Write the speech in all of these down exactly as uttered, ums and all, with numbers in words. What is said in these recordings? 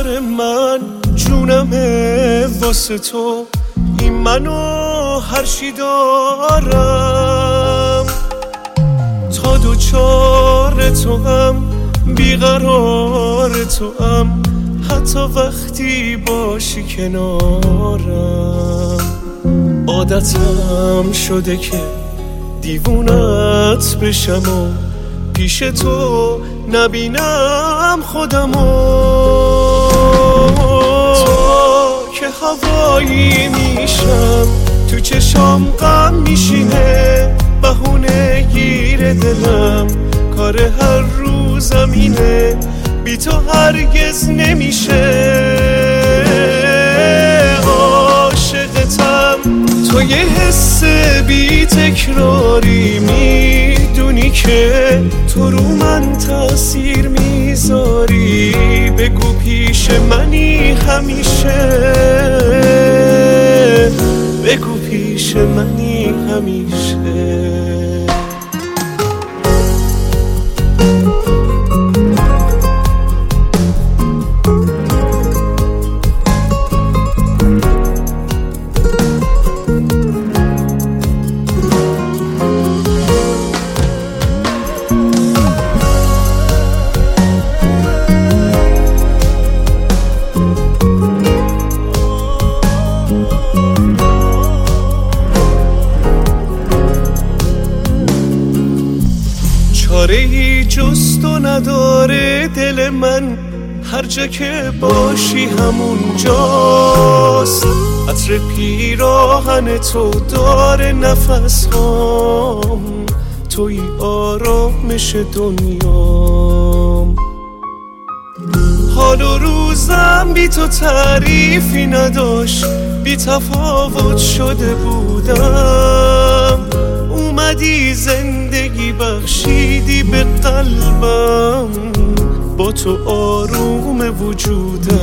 یار من جونمه واسه تو، این منو هرچی دارم. تا دوچار تو هم بیقرار تو هم، حتی وقتی باشی کنارم. عادتم شده که دیوونت بشم و پیش تو نبینم خودمو. تا که هوایی میشم تو چشام غم میشینه، بهونه گیر دلم کار هر روزم اینه، بی تو هرگز نمیشه. عاشقتم تو یه حس بی تکراری، میدونی که تو رو من تأثیر میذاری. بگو پیش منی همیشه، بگو پیش منی همیشه. چاره‌ای جز تو نداره دل من، هر جا که باشی همون جاست. عطر پیراهن تو داره نفس هام، توی آرامش دنیام. حال و روزم بی تو تعریفی نداشت، بی تفاوت شده بودم. اومدی زندگی بخشیدی به قلبم، با تو آروم وجودم.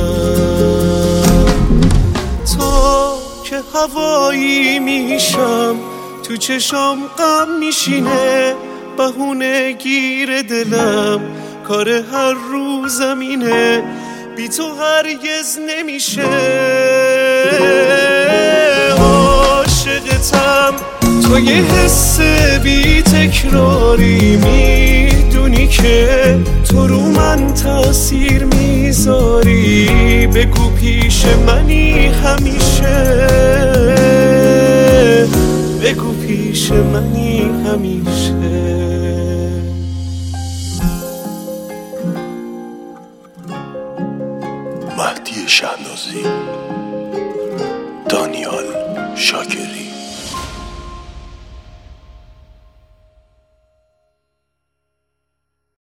تا که هوایی میشم تو چشام غم میشینه، بهونه گیر دلم کار هر روزم اینه، بی تو هرگز نمیشه. عاشقتم تو یه حس بی تکراری، میدونی که تو رو من تأثیر میذاری. بگو پیش منی همیشه، بگو پیش منی همیشه. مهدی شهنازی، دانیال شاکری.